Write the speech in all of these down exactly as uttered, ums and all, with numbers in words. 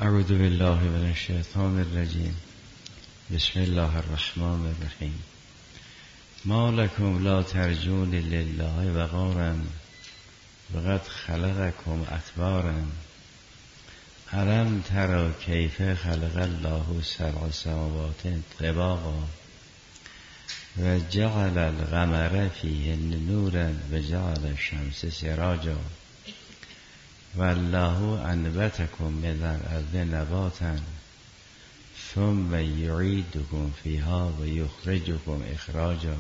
اعوذ بالله من الشیطان الرجیم. بسم الله الرحمن الرحیم. ما لکم لا ترجون لله وقارا وقد خلقکم اطوارا الم ترى کیف خلق الله سبع سماوات طباقا و جعل القمر فیهن نورا و جعل الشمس سراجا والله انبتکم من الارض نباتا ثم یعیدکم فیها و یخرجکم اخراجا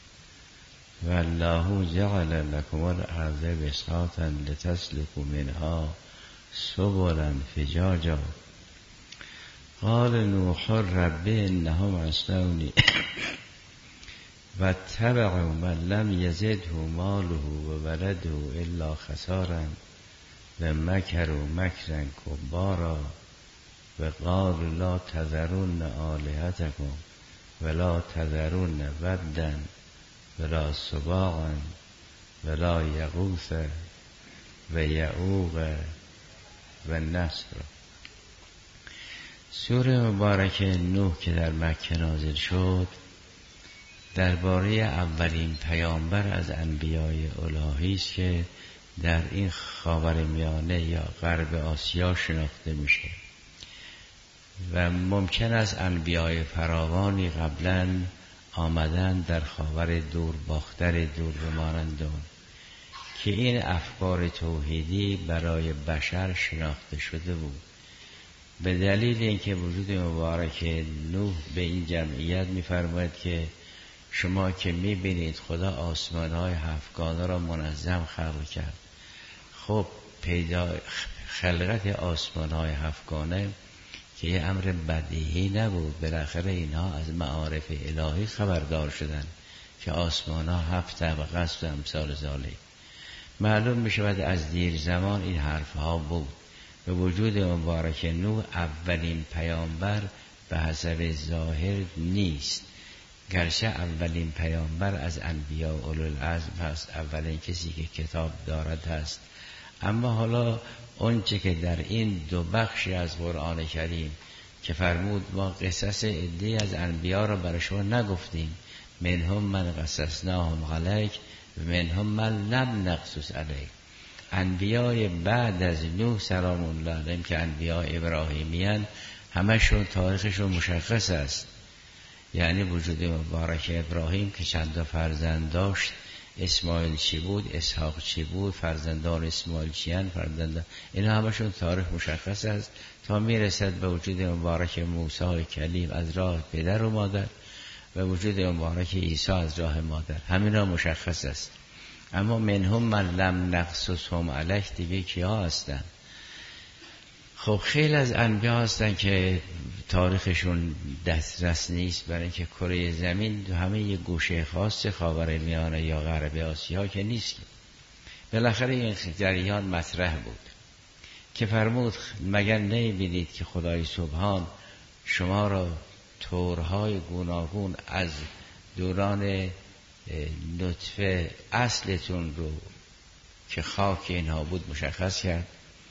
والله جعل لكم الارض بساطا لتسلكوا منها سبلا فجاجا قال نوح رب انهم عصوني واتبعوا من لم يزده ماله وولده الا خسارا و مکروا مکرا کبارا و قالوا لا تذرن آلهتکم ولا تذرن ودا ولا سواعا ولا یغوث و یعوق و نصر. سوره مبارک نوح که در مکه نازل شد درباره اولین پیامبر از انبیای الهی است که در این خاورمیانه یا غرب آسیا شناخته میشه و ممکن است انبیای فراوانی قبلا آمدن در خاور دور باختر دور مانندون که این افکار توحیدی برای بشر شناخته شده بود. به دلیل اینکه وجود مبارک نوح به این جمعیت میفرماید که شما که میبینید خدا آسمان‌های هفتگانه را منظم خلق کرد. خب پیدا خلقت آسمان‌های هفتگانه که یه امر بدیهی نبود، بالاخره اینها از معارف الهی خبردار شدن که آسمان‌ها هفت طبقه است و امثال ذالک. معلوم میشود از دیر زمان این حرفها بود. به وجود مبارک نوح اولین پیامبر به حسب ظاهر نیست، گرچه اولین پیامبر از انبیاء اولوالعزم هست، اولین کسی که کتاب دارد هست. اما حالا اون چه که در این دو بخشی از قرآن کریم که فرمود ما قصص عده‌ای از انبیاء را برای شما نگفتیم، منهم من قصصناهم علیک و منهم من لم نقصص علیک. انبیاء بعد از نوح سلام الله علیهم که انبیاء ابراهیمیان همشون تاریخشون مشخص است. یعنی وجود مبارک ابراهیم که چند تا فرزند داشت، اسماعیل چی بود، اسحاق چی بود، فرزندان اسماعیل چیان، فرزندان اینا همشون تاریخ مشخص است تا میرسد به وجود مبارک موسی کلیم از راه پدر و مادر و وجود مبارک عیسی از راه مادر، همینا مشخص است. اما منهم من لم نقصصهم علیک دیگه کیا هستن؟ خب خیلی از انبیا هستن که تاریخشون دسترس نیست، برای اینکه کره زمین همه یه گوشه خاص خاورمیانه یا غرب آسیا که نیست. بالاخره این جریان مطرح بود که فرمود مگر نمی‌بینید که خدای سبحان شما را طورهای گوناگون از دوران نطفه اصلتون رو که خاک اینها بود مشخص کرد،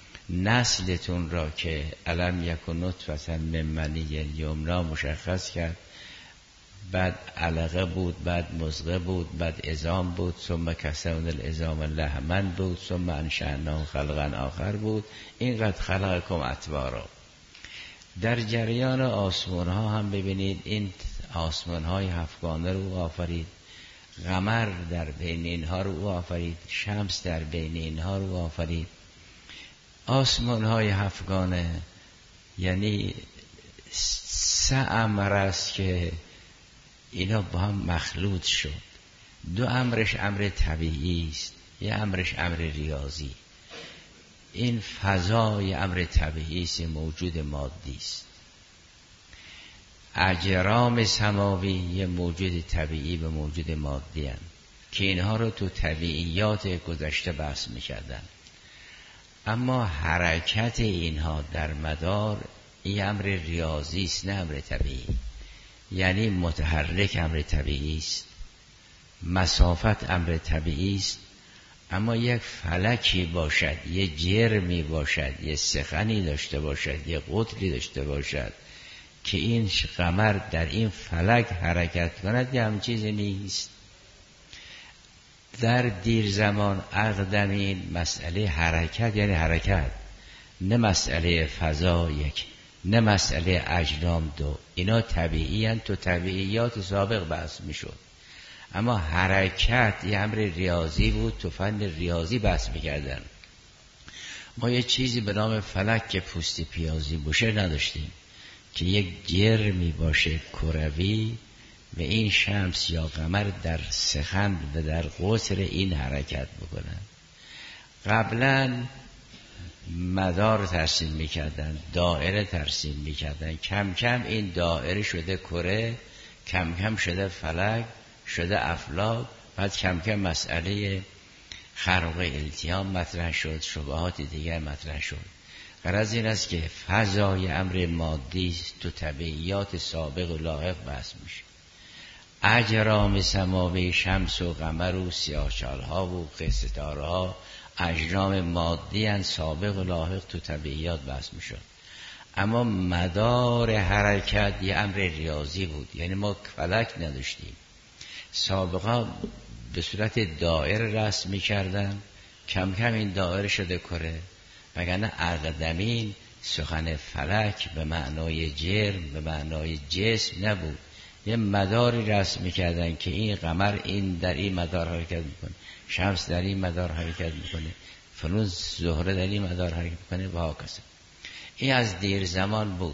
نسلتون را که علم یکن نطفة من منی یمنا مشخص کرد، بعد علقه بود، بعد مضغه بود، بعد عظام بود، ثم کسونا العظام لحما بود، ثم انشأناه خلقا آخر بود. اینقدر خلقکم اطوارا. در جریان آسمان ها هم ببینید این آسمان های هفتگانه رو آفرید، قمر در بین اینها رو آفرید، شمس در بین اینها رو آفرید. آسمان های هفتگانه یعنی سه امر است که اینا با هم مخلوط شد. دو امرش امر طبیعی است، یه امرش امر ریاضی. این فضای امر طبیعی است، موجود مادی است. اجرام سماوی یه موجود طبیعی و موجود مادی هستند که اینها رو تو طبیعیات گذشته بحث می‌کردن. اما حرکت اینها در مدار این امر ریاضی است، نه امر طبیعی. یعنی متحرک امر طبیعی است، مسافت امر طبیعی است، اما یک فلکی باشد، یه جرمی باشد، یه سخنی داشته باشد، یه قطری داشته باشد که این قمر در این فلک حرکت کند، یه هم چیزی نیست. در دیر زمان اقدمین مسئله حرکت یعنی حرکت، نه مسئله فضا یک، نه مسئله اجرام دو، اینا طبیعی هستند، تو طبیعیات سابق بحث میشد. اما حرکت یه امر ریاضی بود، تو فن ریاضی بحث میکردن. ما یه چیزی به نام فلک که پوستی پیازی باشه نداشتیم، که یک جرمی باشه کروی و این شمس یا قمر در سخن و در قطر این حرکت بکنن. قبلا مدار ترسیم میکردن، دائره ترسیم میکردن، کم کم این دائره شده کره، کم کم شده فلک، شده افلاک، بعد کم کم مسئله خرق التیام مطرح شد، شبهات دیگر مطرح شد. غرض این است که فضای امر مادی تو طبیعیات سابق و لاحق بحث میشه. اجرام سماوی شمس و قمر و سیاهچالها و ستاره‌ها اجرام مادی ان، سابق و لاحق تو طبیعیات بحث میشد. اما مدار حرکت یه امر ریاضی بود، یعنی ما فلک نداشتیم. سابقا به صورت دائره رسم میکردن، کم کم این دائره شده کره، وگرنه اقدمین سخن فلک به معنای جرم، به معنای جسم نبود. یه مداری رسم میکردن که این قمر این در این مدار حرکت میکنه، شمس در این مدار حرکت میکنه، فلون زهره در این مدار حرکت میکنه و هاکذا. این از دیر زمان بود.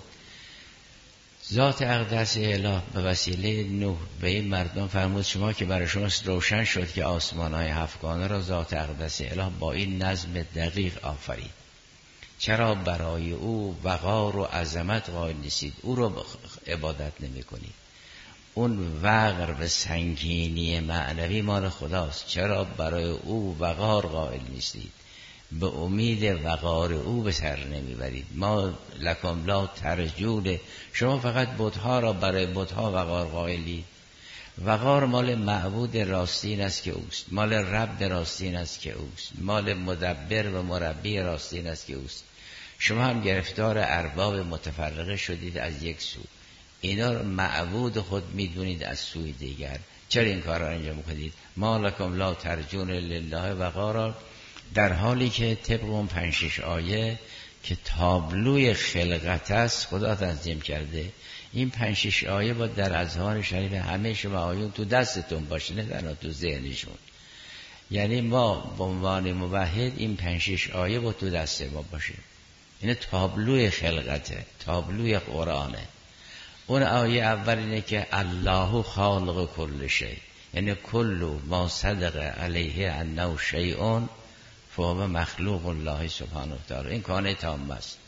ذات اقدس اله به وسیله نوح به این مردم فرمود شما که برای شما روشن شد که آسمان‌های هفتگانه را ذات اقدس اله با این نظم دقیق آفرید. چرا برای او وقار و عظمت قائل نیستید؟ او را عبادت نمی کنید. اون وقر و سنگینی معنوی مال خداست، چرا برای او وقار قائل نیستید؟ به امید وقار او به سر نمیبرید. ما لکم لا ترجون، شما فقط بتها را برای بتها وقار قائلی. وقار مال معبود راستین است که اوست، مال رب راستین است که اوست، مال مدبر و مربی راستین است که اوست. شما هم گرفتار ارباب متفرقه شدید از یک سو، اینا رو معبود خود میدونید از سوی دیگر. چرا این کار را انجام کنید؟ ما لکم لا ترجون لله وقارا، در حالی که طبق اون پنج شش آیه که تابلوی خلقت است خدا تنظیم کرده. این پنج شش آیه با در اذهان شریف همه شما آیون تو دستتون باشه، نه تنها تو ذهنشون. یعنی ما به عنوان موحد این پنج شش آیه با تو دست ما باشه. این تابلوی خلقته، تابلوی قرآنه. اون آیه اول اینه که الله خالق کل شیء، یعنی کل ما صدق علیه انه شیء فهو مخلوق الله سبحانه و تعالی. این کانه تام است.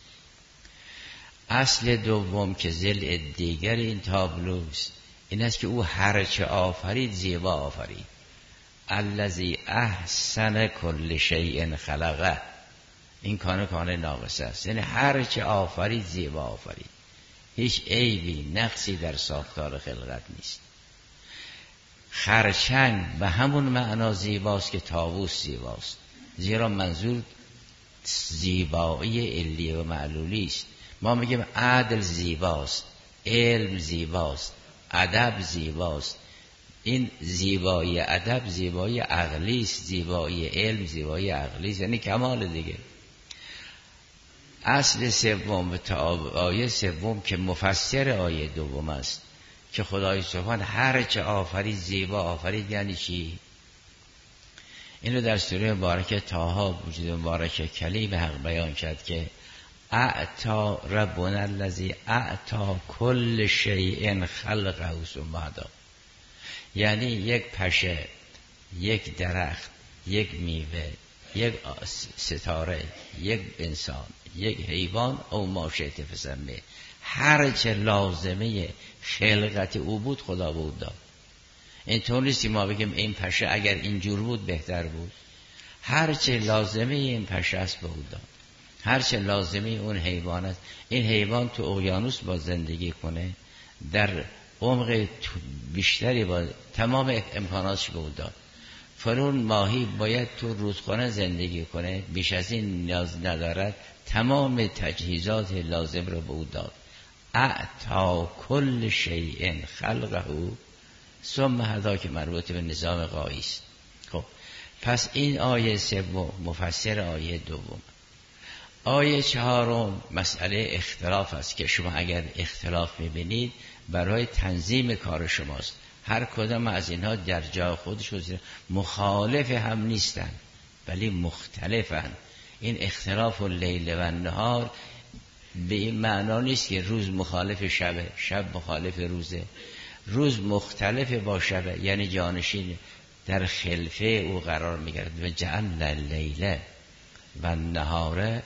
اصل دوم که ضلع دیگر این تابلوست این است که او هر چه آفرید زیبا آفرید. الذی احسن کل شیء خلقه، این کانه کانه ناقص است، یعنی هر چه آفرید زیبا آفرید، هیچ عیبی نقصی در ساختار خلقت نیست. خرچنگ به همون معنا زیباست که طاووس زیباست، زیرا منظور زیبایی علیه و معلولی است. ما میگیم عدل زیباست، علم زیباست، ادب زیباست. این زیبایی ادب زیبایی عقلی است، زیبایی علم زیبایی عقلی است، یعنی کمال دیگه. اصل سوم و آیه سوم که مفسر آیه دوم است که خدای سبحان هر چه آفرید زیبا آفرید، یعنی چی؟ اینو در سوره مبارکه طه وجود مبارکه کلیم حق بیان کرد که اعطا ربنا الذی اعطا کل شیء خلقه ثم هدی. یعنی یک پشه، یک درخت، یک میوه، یک ستاره، یک انسان، یک حیوان او ما شئت فسمه، هر چه لازمه خلقت او بود خدا بود داد. اینطور نیستی ما بگیم این پشه اگر اینجور بود بهتر بود. هر چه لازمه این پشه است به او داد، هر چه لازمه اون حیوان است. این حیوان تو اقیانوس با زندگی کنه، در عمق بیشتری با تمام امکاناتش به او داد. فلان ماهی باید تو رودخانه زندگی کنه، بیش از این نیاز ندارد، تمام تجهیزات لازم رو به او داد. اعطا کل شیء خلقه ثم هدی که مربوط به نظام غایی است. خب پس این آیه سوم مفسر آیه دوم. آیه چهارم مسئله اختلاف است که شما اگر اختلاف میبینید برای تنظیم کار شماست. هر کدام از اینها در جای خودش مخالف هم نیستن ولی مختلفن. این اختلاف اللیل و النهار به این معنا نیست که روز مخالف شبه، شب مخالف روزه. روز مختلف با شبه، یعنی جانشین در خلفه او قرار میگرد. و جعلنا اللیل و النهار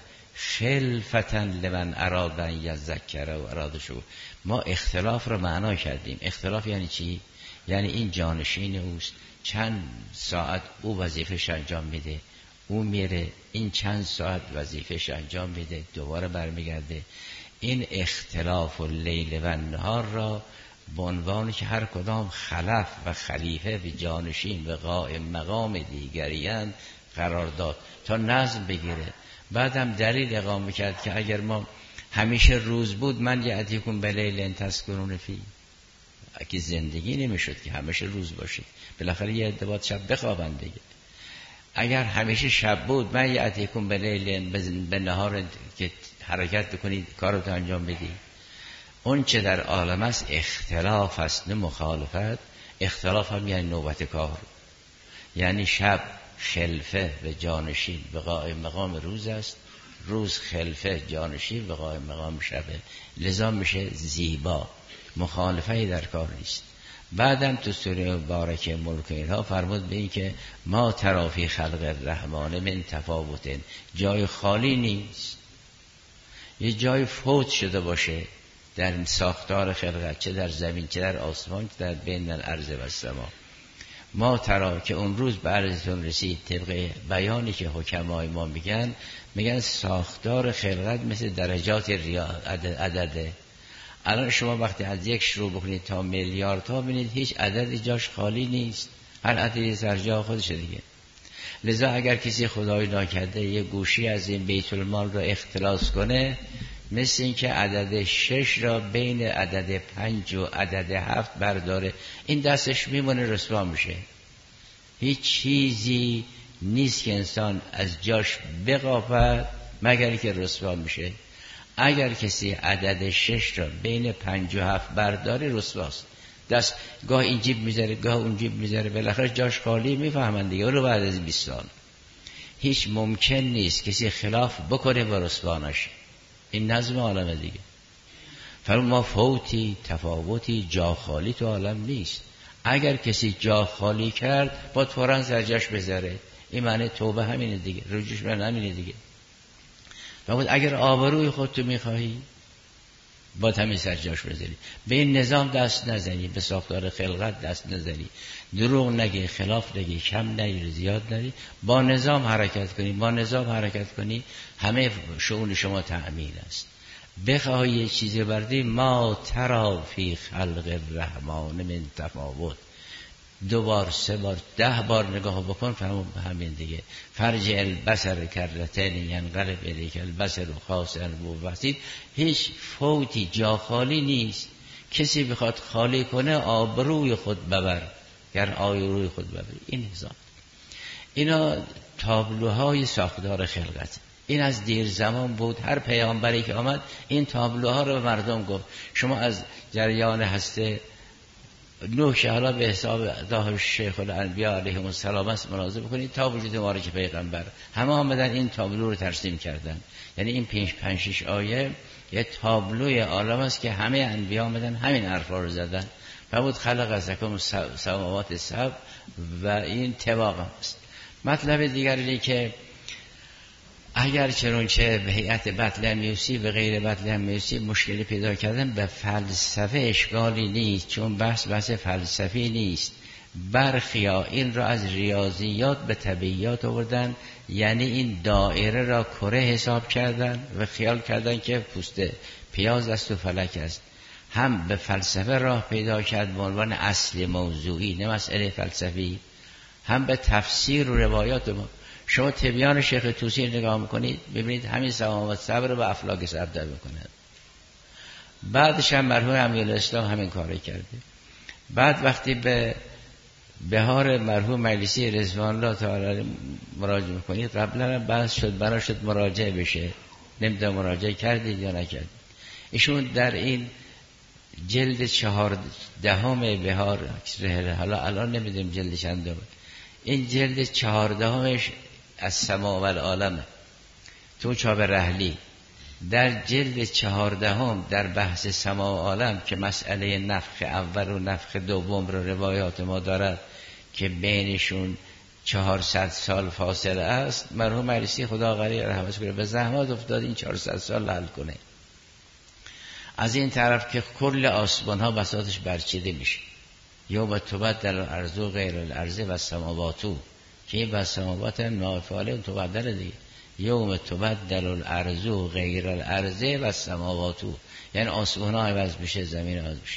خلفة لمن اراد ان یذکر و اراد شکور. ما اختلاف رو معنا کردیم. اختلاف یعنی چی؟ یعنی این جانشین اوست، چند ساعت او وظیفه‌ش انجام میده، او میره این چند ساعت وظیفه‌ش انجام میده دوباره برمیگرده. این اختلاف اللیل و النهار را به عنوان که هر کدام خلف و خلیفه و جانشین و قائم مقام دیگریان قرار داد تا نظم بگیره. بعدم دلیل اقامه کرد که اگر ما همیشه روز بود من یأتیکم بلیل تسکنون فیه، اگه زندگی نمیشد که همیشه روز باشه، بالاخره یه عده باید شب بخوابن دیگه. اگر همیشه شب بود من یأتیکم بلیل به نهار که حرکت بکنید کارتو انجام بدی. اون چه در عالم است اختلاف است نه مخالفت. اختلاف هم یعنی نوبت کار، یعنی شب خلفه و جانشین و قائم مقام روز است، روز خلفه جانشین و قائم مقام شبه، لذا میشه زیبا، مخالفتی در کار نیست. بعدم تو سوره مبارکه ملک اینها فرمود به این که ما تری فی خلق الرحمن من تفاوت، جای خالی نیست، یه جای فوت شده باشه در ساختار خلقت، چه در زمین چه در آسمان چه در بین الارض و السما. ما ترا که اون روز به عرضتون رسید طبق بیانی که حکمای ما میگن، میگن ساختار خلقت مثل درجات عدده. الان شما وقتی از یک شروع بکنید تا میلیارد تا ببینید هیچ عددی جاش خالی نیست، هر عددی سر جا خودشه دیگه. لذا اگر کسی خدای ناکرده یه گوشی از این بیت المال رو اختلاس کنه، مثل این که عدد شش را بین عدد پنج و عدد هفت برداره، این دستش میمونه رسوا میشه. هیچ چیزی نیست که انسان از جاش بقاپد مگر که رسوا میشه. اگر کسی عدد شش را بین پنج و هفت برداره رسواست. دست گاه این جیب میذاره گاه اون جیب میذاره، بالاخره جاش خالی، میفهمن دیگه. رو بعد از بیست سال هیچ ممکن نیست کسی خلاف بکنه و رسوا نشه. این نظم عالم دیگه. فرمود ما فوتی تفاوتی جا خالی تو عالم نیست. اگر کسی جا خالی کرد باید فوراً سرجاش بذاره. این معنی توبه همینه دیگه، رجوعش من همینه دیگه. فرمود اگر آبروی خودتو میخواهی باید همین سرجاش بذاری. به این نظام دست نزنی، به ساختار خلقت دست نزنی، دروغ نگی، خلاف نگی، کم نگی، زیاد نگی، با نظام حرکت کنی. با نظام حرکت کنی همه شؤون شما تأمین است. بخواهی یه چیزی بردی، ما تری فی خلق الرحمن من تفاوت، دو بار سه بار ده بار نگاه بکن فهمون همین دیگه. فرج البصر کرتین ینقلب الیک البصر خاسئا وحسید. هیچ فوتی جا خالی نیست. کسی بخواد خالی کنه آبروی خود ببر، گر آبروی خود ببر. این نظام، اینا تابلوهای ساختار خلقت. این از دیر زمان بود، هر پیامبری که آمد این تابلوها رو به مردم گفت. شما از جریان هسته نوح که حالا به حساب ظاهر شیخ الانبیاء علیهم السلام است ملاحظه بکنید تا وجود مبارک پیغمبر همه آمدن این تابلو رو ترسیم کردن. یعنی این پنج پنج شش آیه یه تابلوی عالم است که همه انبیا آمدن همین حرفا رو زدن. فبود خلق ازکم سماوات سبع و این طباق است. مطلب دیگر اینه که اگر چنانچه به هیئت بطلمیوسی و غیر بطلمیوسی مشکلی پیدا کردن، به فلسفه اشکالی نیست، چون بحث بحث فلسفی نیست. برخیا این را از ریاضیات به طبیعیات آوردن، یعنی این دایره را کره حساب کردن و خیال کردن که پوست پیاز است و فلک است. هم به فلسفه راه پیدا کرد به عنوان اصل موضوعی، نه مسئله فلسفی. هم به تفسیر و روایات ما. شما تبیان شیخ طوسی نگاه میکنید ببینید همین سماوات صبر و افلاک صبر در میکنه. بعدش هم مرحوم امیرالاسلام همین کاری کرده. بعد وقتی به بهار مرحوم مجلسی رضوان الله تعالی مراجعه میکنید، قبلا بحث شد بنا شد مراجعه بشه، نمیدونم مراجعه کردید یا نکردید. ایشون در این جلد چهاردهم بهار، حالا الان نمیدونم جلد چندم، این جلد چهاردهمش از سما و العالمه تو چاپ رحلی، در جلد چهاردهم در بحث سما و عالم که مسئله نفخ اول و نفخ دوم رو روایات ما دارد که بینشون چهارصد سال فاصله است، مرحوم مجلسی خدا غنی رحمتش کنه به زحمت افتاد این چهارصد سال حل کنه. از این طرف که کل آسمان ها بساطش برچیده میشه، یوم تبدل الارض غیر الارض و السماوات، که این و سماوات نافعاله تبدل دیگه، یوم تبدل الارض غیر الارض و السماوات، یعنی آسمان ها عوض میشه، زمین عوض میشه.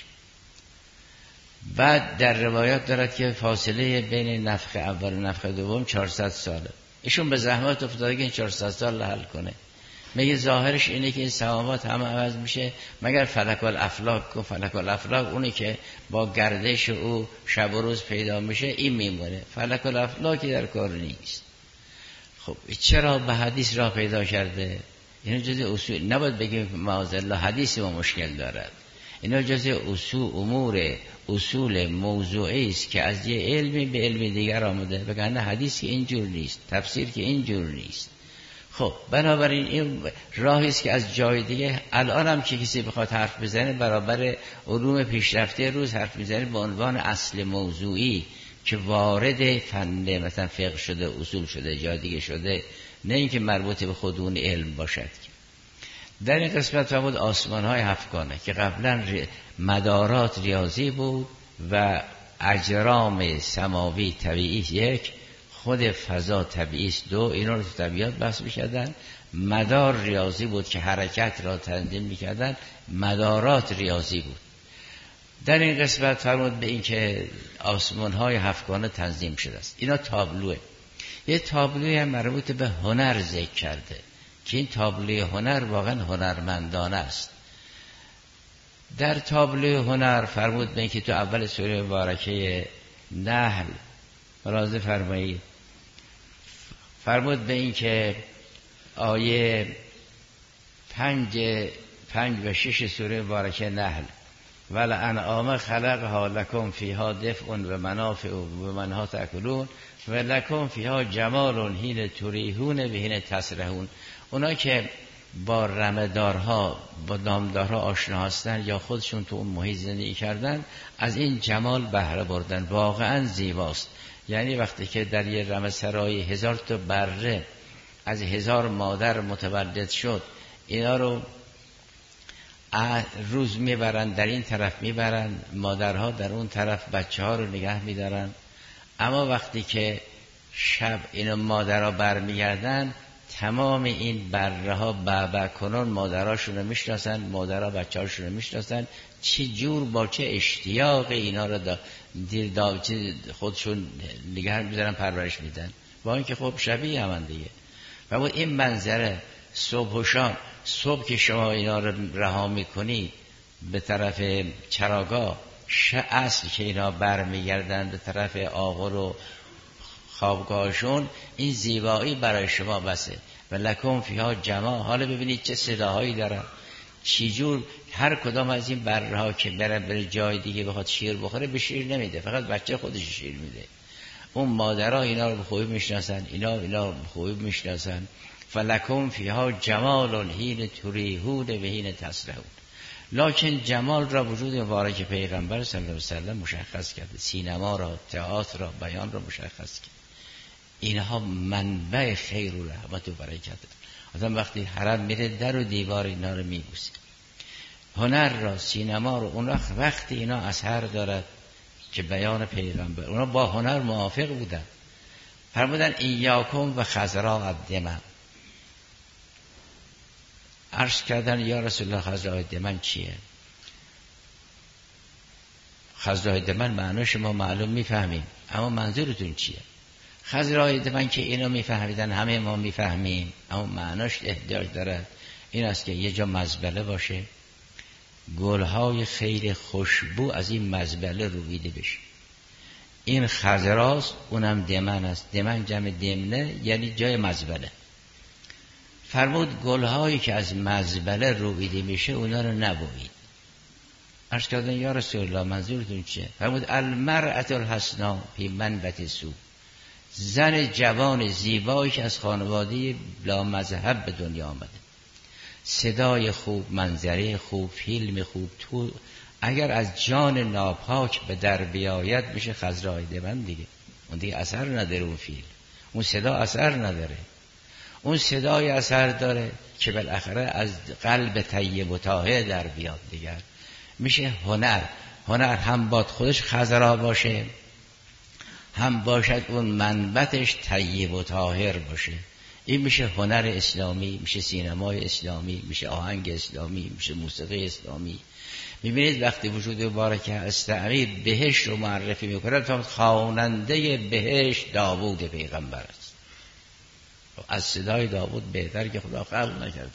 بعد در روایات دارد که فاصله بین نفخ اول و نفخ دوم چهارصد ساله. ایشون به زحمت افتاده که این چهارصد سال حل کنه. میگه ظاهرش اینه که این سماوات همه عوض میشه مگر فلک الافلاک، و فلک الافلاک اونی که با گردش او شب و روز پیدا میشه این میمونه، فلک الافلاکی در کار نیست. خب چرا به حدیث را پیدا کرده؟ اینو جز اصول نباید بگیم معاذالله حدیث ما مشکل دارد، اینا جز اصول امور اصول موضوعی است که از یه علمی به علم دیگر آمده، بگن حدیث که اینجور نیست، تفسیر که اینجور نیست. خب بنابراین این راهی است که از جای دیگه الان هم که کسی بخواد حرف بزنه برابر علوم پیشرفته روز حرف میزنه به عنوان اصل موضوعی که وارد فن مثلا فقه شده، اصول شده، جای دیگه شده، نه اینکه مربوط به خود اون علم باشد. در این قسمت فرمود آسمان های هفتگانه که قبلا مدارات ریاضی بود و اجرام سماوی طبیعی یک، خود فضا طبیعی دو، اینا رو تو طبیعت بحث می‌کردن. مدار ریاضی بود که حرکت را تنظیم می‌کردن، مدارات ریاضی بود. در این قسمت فرمود به این که آسمان های هفتگانه تنظیم شده است. اینا تابلوه. یه تابلوی هم مربوط به هنر ذکر کرده که این تابلوی هنر واقعا هنرمندانه است. در تابلوی هنر فرمود به این که تو اول سوره مبارکه نحل ملاحظه فرمایید، فرمود به این که آیه پنج پنج و شش سوره مبارکه نحل، ولانعام خلقها لکم فیها دفء و منافع و منها تأکلون و لکم فیها جمال حین تریحون و حین تسرحون. اونا که با رمه‌دارها با نامدارها آشنا هستن یا خودشون تو اون محیط زندگی کردن، از این جمال بهره بردن، واقعا زیباست. یعنی وقتی که در یه رمه سرای هزار تا بره از هزار مادر متولد شد، اینا رو روز میبرن، در این طرف میبرن، مادرها در اون طرف بچه ها رو نگه میدارن. اما وقتی که شب اینا مادرها برمیگردن، تمام این بره ها بابا کنون مادرهاشون رو میشناسن، مادرها بچه هاشون رو میشناسن، چه جور با چه اشتیاق اینا رو دا دیر دا خودشون نگه میدارن، پرورش میدن، با اینکه خب شبیه همن دیگه. و با این منظره صبح و شام، صبح که شما اینا رو رها میکنی به طرف چراگاه، اصل که اینا برمیگردن به طرف آغل و خوابگاهشون، این زیبایی برای شما بسه. و لکم فیها جمال. حالا ببینید چه صداهایی دارن، چی جور هر کدام از این بره ها که بره بره جای دیگه بخواد شیر بخوره به شیر نمیده، فقط بچه خودش شیر میده. اون مادرها اینا رو به خوبی میشناسن، اینا اینا رو به خوبی میشناسن. فلکم فیها جمال حین تریحون و حین تسرحون. لکن جمال را وجود مبارک پیغمبر صلی الله علیه و سلم مشخص کرده، سینما را، تئاتر را، بیان را مشخص کرد. اینها منبع خیر و رحمت و برکت. آدم وقتی حرم میره در و دیوار اینا رو میبوسه. هنر را، سینما رو، اون وقت وقتی اینا اثر دارد که بیان پیغمبر، اونا با هنر موافق بودن. فرمودن ایاکم و خضراء الدمن. عرض کردن یا رسول الله خضراء الدمن چیه؟ خضراء الدمن معنیش ما معلوم میفهمیم، اما منظورتون چیه؟ خضرای دمن که اینو میفهمیدن همه ما میفهمیم، اما معناش احتیاج داره این است که یه جا مزبله باشه، گلهای خیلی خوشبو از این مزبله رویده بشه. این خضراست، اونم دمن است. دمن جمع دمنه یعنی جای مزبله. فرمود گلهایی که از مزبله رویده میشه اونا رو نبوید. عرض کردن یا رسول الله منظورتون چیه؟ فرمود المرأة الحسنا فی منبت سو، زن جوان زیبایی که از خانواده لا مذهب به دنیا آمده، صدای خوب، منظره خوب، فیلم خوب، تو اگر از جان ناپاک به در بیاید میشه خضرای دمن دیگه. اون دیگه اثر نداره، اون فیلم، اون صدا اثر نداره. اون صدای اثر داره که بالاخره از قلب طیب و طاهر در بیاد دیگر. میشه هنر. هنر هم باد خودش خضرا باشه، هم باشد اون منبتش طیب و طاهر باشه. این میشه هنر اسلامی، میشه سینمای اسلامی، میشه آهنگ اسلامی، میشه موسیقی اسلامی. میبینید وقتی وجود مبارک استعمیر بهشت رو معرفی میکنه، تا خواننده بهشت داوود پیغمبر است. از صدای داوود بهتر که خدا خلق نکرد.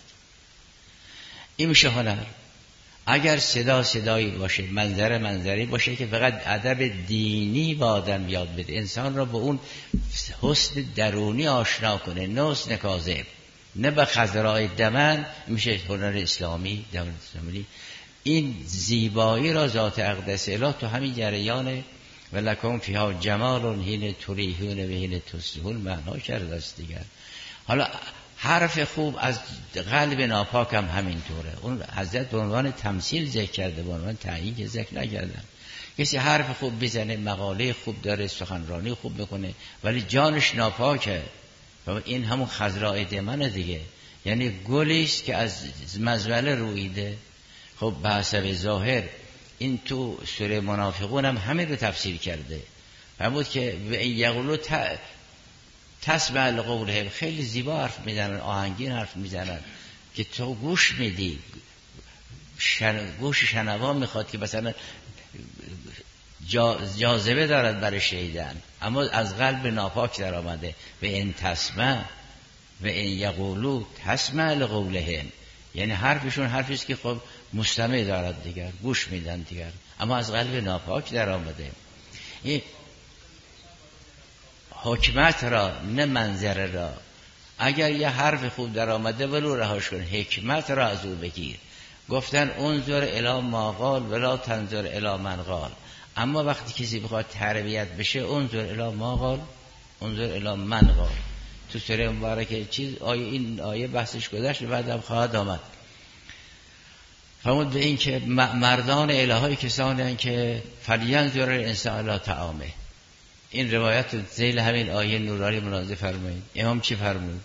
این میشه هنر. اگر صدا صدایی باشه، منظره منظری باشه که فقط ادب دینی با آدم یاد بده، انسان را به اون حسن درونی آشنا کنه، نه حسن کاذب، نه به خضرای دمن، میشه هنر اسلامی. دمن اسلامی این زیبایی را ذات اقدس اله تو همین جریان ولکم فیها جمال حین تریحون و حین تصرحون معنا کرده است دیگر. حالا حرف خوب از قلب ناپاک هم همینطوره. اون حضرت به عنوان تمثیل ذکر کرده، به عنوان تعیین که ذکر نکردن. کسی حرف خوب بزنه، مقاله خوب داره، سخنرانی خوب بکنه، ولی جانش ناپاکه، این همون خضراء دمنه دیگه. یعنی گلیست که از مزبله رویده. خب به حسب ظاهر این تو سوره منافقون هم همین رو تفسیر کرده. فرمود که و این یقولو ت... تسمع لقولهم، خیلی زیبا حرف میزنن، آهنگین حرف میزنن که تو گوش میدی، شن... گوش شنوا میخواد که مثلا جا... جاذبه دارد برای شنیدن، اما از قلب ناپاک در آمده. و این تسمع و این یقولو تسمع لقولهم، یعنی حرفشون حرفیست که خب مستمع دارد دیگر، گوش میدن دیگر، اما از قلب ناپاک در آمده. این حکمت را نه منظره را. اگر یه حرف خوب در آمده ولو رهاش کن، حکمت را از او بگیر. گفتن انظر الی ما قال ولا تنظر الی من قال. اما وقتی کسی بخواد تربیت بشه، انظر الی ما قال انظر الی من قال. تو سوره مبارکه چیز آیه، این آیه بحثش گذشت، بعدم خواهد آمد. فرمود به این که مردان الهی کسانی هستند که فلینظر الانسان الی طعامه. این روایت رو ذیل همین آیه نورانی مناظر فرمایید. امام چی فرمود؟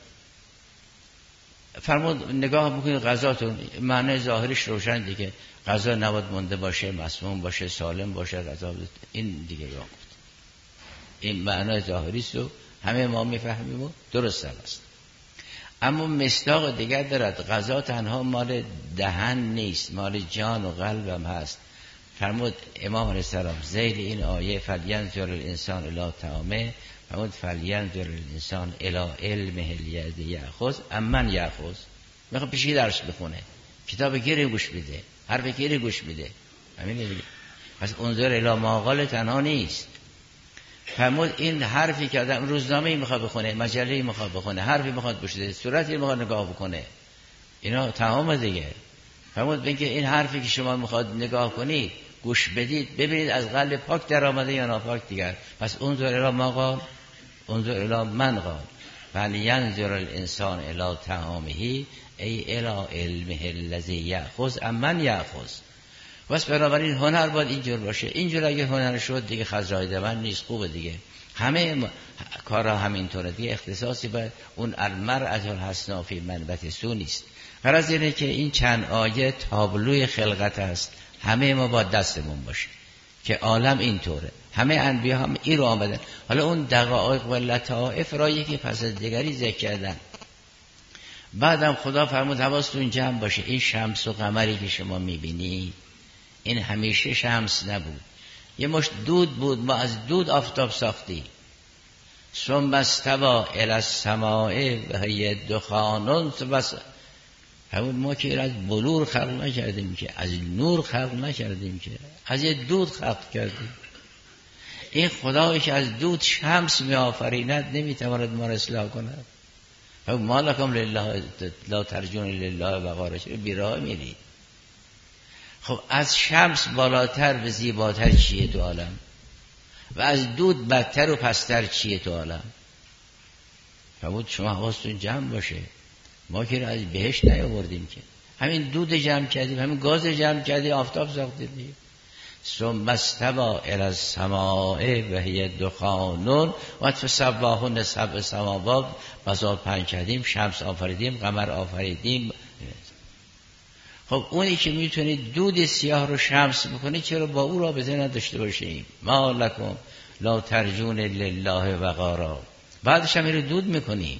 فرمود نگاه بکنید غذاتون، معنی ظاهرش روشن دیگه، غذا نباید مونده باشه، مسموم باشه، سالم باشه غذا. این دیگه را گفت، این معنی ظاهری است و همه ما میفهمیم و درست است. اما مصداق دیگر دارد. غذا تنها مال دهن نیست، مال جان و قلب هم هست. فرمود امام علیه السلام ذیل این آیه فلینظر الانسان الی طعامه، فرمود فلینظر الانسان الی علمه الذی یأخذ امن یأخذ. میخواد پیشی درس بخونه، کتاب گیری گوش میده، حرف گیری گوش میده، همین دیگه. پس انظر الی ما قال تنها نیست. فرمود این حرفی که آدم روزنامه‌ای میخواد بخونه، مجله‌ای میخواد بخونه، حرفی میخواد بشه، صورتی میخواد نگاه بکنه، اینا تمام دیگه. فرمود بگه این حرفی که شما میخواد نگاه کنید، گوش بدید، ببینید از قلب پاک در آمده یا ناپاک دیگر. پس انظر الی ما قال انظر الی من قال فلینظر الانسان الی طعامه ای الی علمه الذی یأخذ امن یأخذ. بس بنابراین هنر باید اینجور باشه. اینجور اگه هنر شد دیگه خضرای دمن نیست، خوبه دیگه. همه کارا همینطوره دیگه. اختصاصی باید اون المرأة الحسنا فی منبت سو نیست. غرض اینه که این چند آیه تابلوی خلقت است، همه ما با دستمون باشه که عالم اینطوره. همه انبیا هم این رو آمدن. حالا اون دقایق و لطائف را یکی پس از دیگری ذکر کردن. بعدم خدا فرمود حواستون جمع باشه، این شمس و قمری که شما میبینی این همیشه شمس نبود، یه مشت دود بود، ما از دود آفتاب ساختی. ثم استوى الی السماء و هی دخان. بس همون ما که از بلور خلق نکردیم که، از نور خلق نکردیم که، از یه دود خلق کردیم. این خدایی که از دود شمس می آفریند نمیتواند ما را اصلاح کند؟ ما لکم لله لا ترجون لله وقارا، چرا بیراه میرید؟ خب از شمس بالاتر و زیباتر چیه تو عالم؟ و از دود بدتر و پستر چیه تو عالم؟ فرمود شما حواستون جمع باشه، ما که از بهشت نیاوردیم که، همین دود جمع کردیم، همین گاز جمع کردیم، آفتاب ساختیم. ثم استوى الی السماء و هی دخان و فسواهن سبع سماوات. بساط پنج کردیم، شمس آفریدیم، قمر آفریدیم. خب اونی که میتونه دود سیاه رو شمس بکنه، چرا با او رابطه نداشته باشیم؟ ما لکم لا ترجون لله وقارا. بعدش هم رو دود میکنیم،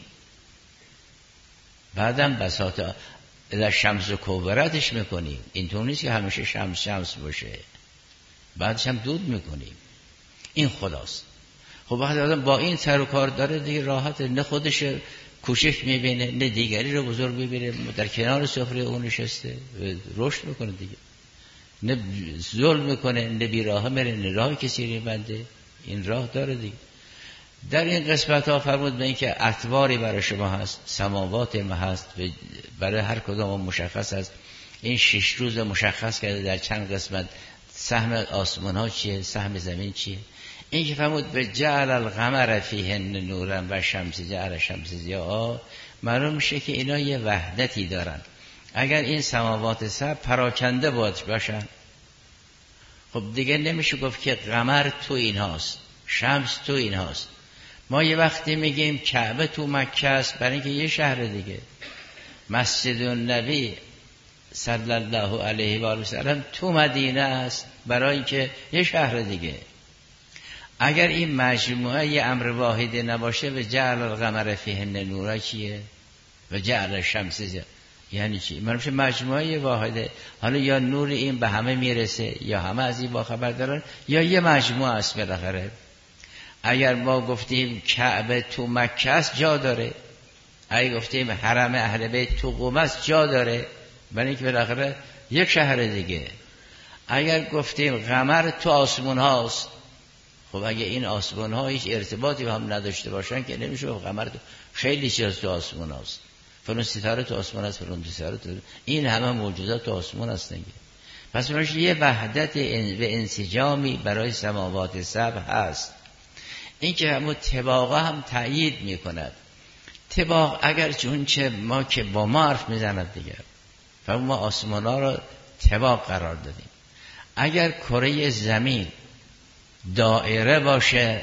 بعدم بساط اذا شمس کوبرتش میکنیم. اینطور نیست که همیشه شمس شمس باشه، بعدش هم دود میکنیم. این خداست. خب وقتی آدم با این سر و کار داره دیگه راحت، نه خودش کوشش میبینه نه دیگری رو بزرگ میبینه، در کنار سفره اون نشسته رشد میکنه دیگه، نه ظلم میکنه نه بیراه میره، نه راه کسی رو بنده. این راه داره دیگه. در این قسمت ها فرمود به این که اطواری برای شما هست، سماوات ما هست، برای هر کدام مشخص هست. این شش روز مشخص کرده در چند قسمت سهم آسمان ها چیه، سهم زمین چیه. این که فرمود به جعل القمر فیهن نورا و شمس جعل شمس ضیاء، معلوم میشه که اینا یه وحدتی دارن. اگر این سماوات سبع پراکنده باشن، خب دیگه نمیشه گفت که قمر تو این هاست، شمس تو این هاست. ما یه وقتی میگیم کعبه تو مکه است، برای اینکه یه شهر دیگه. مسجد النبی صلی الله علیه و آله و سلم تو مدینه است، برای اینکه یه شهر دیگه. اگر این مجموعه یه امر واحده نباشه، و جعل القمر فیهن نورا چیه؟ و جعل الشمس یعنی چی؟ منوشه مجموعه واحده. حالا یا نور این به همه میرسه، یا همه از این با خبر دارن، یا یه مجموعه است بالاخره. اگر ما گفتیم کعبه تو مکه است، جا داره. اگر گفتیم حرم اهل بیت تو قم است، جا داره، برای اینکه بالاخره یک شهر دیگه. اگر گفتیم قمر تو آسمون هاست، خب اگه این آسمان ها هیچ ارتباطی با هم نداشته باشن که نمیشه. قمر تو خیلی چیز تو آسمان هاست، فلان ستاره تو آسمان هست، فلان ستاره تو، این همه موجودات تو آسمان هستن. پس برایش یه وحدت و انسجامی برای سماوات سبع هست. این که همون طباقه هم تأیید میکند. طباق اگر چون چه ما که با ما حرف میزند دیگر، و ما آسمان ها را طباق قرار دادیم. اگر کره زمین دائره باشه،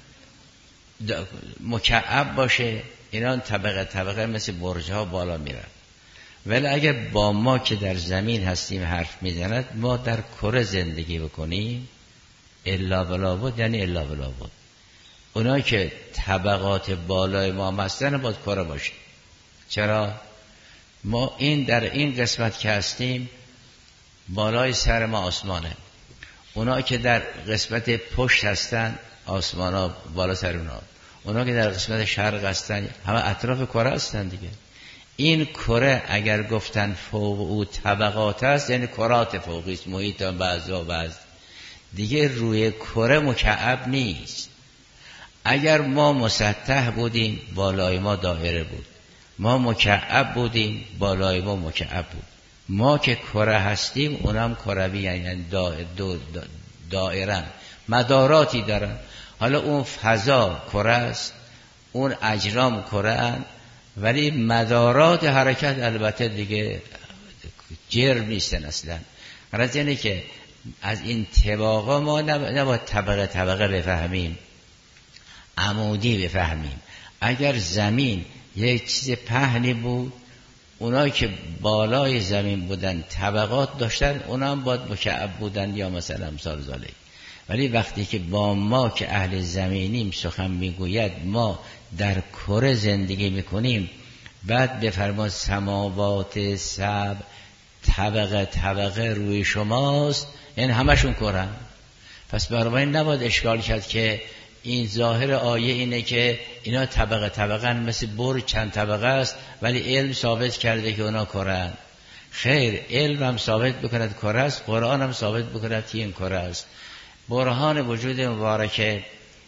مکعب باشه، اینا طبقه طبقه مثل برج ها بالا میرن. ولی اگر با ما که در زمین هستیم حرف میزند، ما در کره زندگی بکنیم، الا بلا بود یعنی الا بلا بود. اونا که طبقات بالای ما هستن باید کره باشه. چرا؟ ما این در این قسمت که هستیم، بالای سر ما آسمانه. اونا که در قسمت پشت هستن، آسمان ها بالا سر اونا. اونا که در قسمت شرق هستن، همه اطراف کره هستن دیگه. این کره اگر گفتن فوق او طبقات است، یعنی کرات فوقی است، محیط بعض و بعض دیگه. روی کره مکعب نیست. اگر ما مسطح بودیم، بالای ما دایره بود. ما مکعب بودیم، بالای ما مکعب بود. ما که کره هستیم، اونم کروی، یعنی دائره، مداراتی دارن. حالا اون فضا کره است، اون اجرام کره ان، ولی مدارات حرکت البته دیگه جرم نیستن اصلا. غرض اینه که از این طبقه ما نباید طبقه طبقه بفهمیم، عمودی بفهمیم. اگر زمین یک چیز پهنی بود، اونایی که بالای زمین بودن طبقات داشتن، اونا هم باید مکعب بودن یا مثلا امثال ذالک. ولی وقتی که با ما که اهل زمینیم سخن میگوید، ما در کره زندگی میکنیم، بعد بفرماد سماوات سبع طبقه طبقه روی شماست، یعنی همشون کره. پس برای نباید اشکال کرد که این ظاهر آیه اینه که اینا طبقه طبقه مثل بر چند طبقه است، ولی علم ثابت کرده که اونا کره‌اند. خیر، علم هم ثابت بکند کره است، قرآن هم ثابت بکند که این کره است. برهان وجود مبارک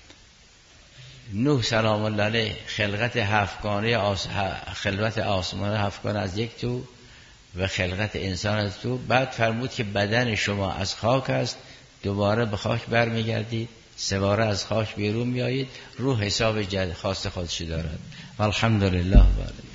نوح سلام الله علیه، خلقت هفتگانه آس... خلقت آسمان هفتگانه از یک تو و خلقت انسان از تو. بعد فرمود که بدن شما از خاک است، دوباره به خاک برمیگردید، سه باره از خاک بیرون میایید، روح حساب جد خاص خودش دارد. والحمدلله.